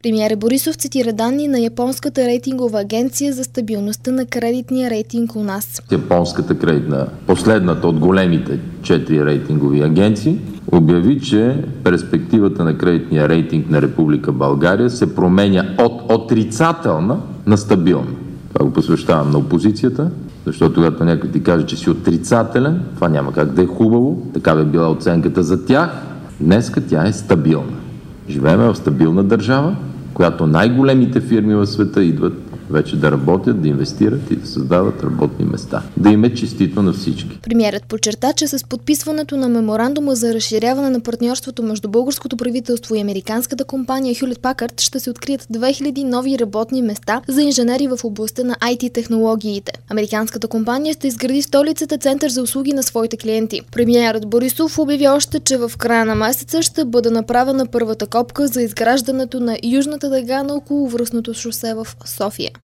Премиерът Борисов цитира данни на японската рейтингова агенция за стабилността на кредитния рейтинг у нас. Японската кредитна, последната от големите 4 рейтингови агенции, обяви, че перспективата на кредитния рейтинг на Република България се променя от отрицателна на стабилна. Това го посвещавам на опозицията, защото когато някой ти каже, че си отрицателен, това няма как да е хубаво. Такава е била оценката за тях. Днеска тя е стабилна. Живеем в стабилна държава, която най-големите фирми в света идват вече да работят, да инвестират и да създават работни места. Да им е честито на всички. Премиерът подчерта, че с подписването на меморандума за разширяване на партньорството между българското правителство и американската компания Hewlett Packard ще се открият 2000 нови работни места за инженери в областта на IT-технологиите. Американската компания ще изгради в столицата център за услуги на своите клиенти. Премиерът Борисов обяви още, че в края на месеца ще бъде направена първата копка за изграждането на южната дъга на околовръстното шосе в София.